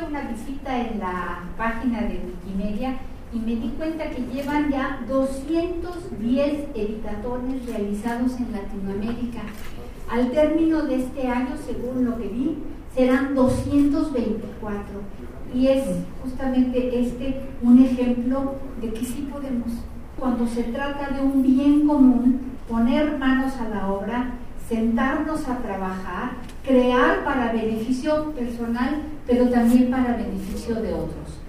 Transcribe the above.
hecho una visita en la página de Wikimedia y me di cuenta que llevan ya 210 editatones realizados en Latinoamérica. Al término de este año, según lo que vi, serán 224. Y es justamente un ejemplo de que sí podemos, cuando se trata de un bien común, poner manos a la obra, sentarnos a trabajar, crear para beneficio personal, pero también para beneficio de otros.